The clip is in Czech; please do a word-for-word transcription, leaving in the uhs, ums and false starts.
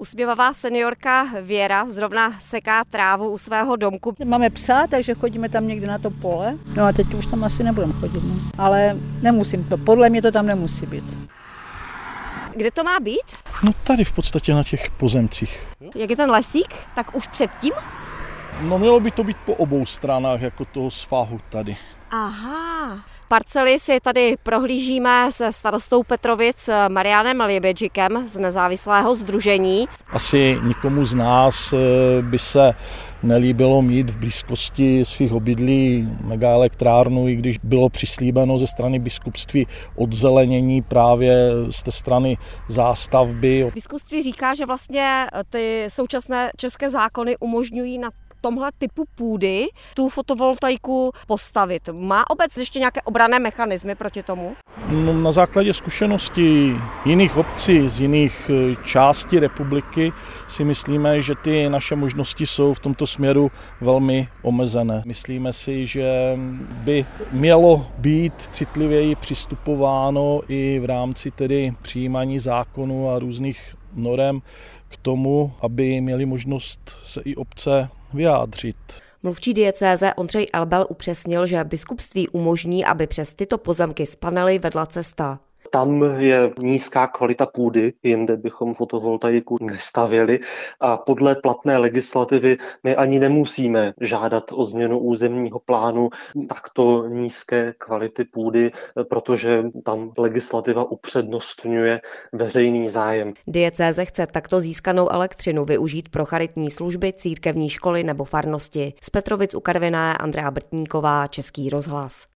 Usměvavá seniorka Věra zrovna seká trávu u svého domku. Máme psa, takže chodíme tam někde na to pole. No a teď už tam asi nebudeme chodit, no. Ale nemusím to, podle mě to tam nemusí být. Kde to má být? No tady v podstatě na těch pozemcích. Jak je ten lesík, tak už předtím? No mělo by to být po obou stranách jako toho svahu tady. Aha. Parcely si tady prohlížíme se starostou Petrovic Marianem Liebedžikem z nezávislého sdružení. Asi nikomu z nás by se nelíbilo mít v blízkosti svých obydlí megaelektrárnu, i když bylo přislíbeno ze strany biskupství odzelenění právě z té strany zástavby. Biskupství říká, že vlastně ty současné české zákony umožňují na tomhle typu půdy tu fotovoltaiku postavit. Má obec ještě nějaké obranné mechanismy proti tomu? No, na základě zkušeností jiných obcí z jiných částí republiky si myslíme, že ty naše možnosti jsou v tomto směru velmi omezené. Myslíme si, že by mělo být citlivěji přistupováno i v rámci tedy přijímání zákonů a různých norem k tomu, aby měli možnost se i obce vyjádřit. Mluvčí diecéze Ondřej Elbel upřesnil, že biskupství umožní, aby přes tyto pozemky z panely vedla cesta. Tam je nízká kvalita půdy, jinde bychom fotovoltaiku nestavěli a podle platné legislativy my ani nemusíme žádat o změnu územního plánu takto nízké kvality půdy, protože tam legislativa upřednostňuje veřejný zájem. Diecéze chce takto získanou elektřinu využít pro charitní služby, církevní školy nebo farnosti. Z Petrovic u Karviné Andrea Brtníková, Český rozhlas.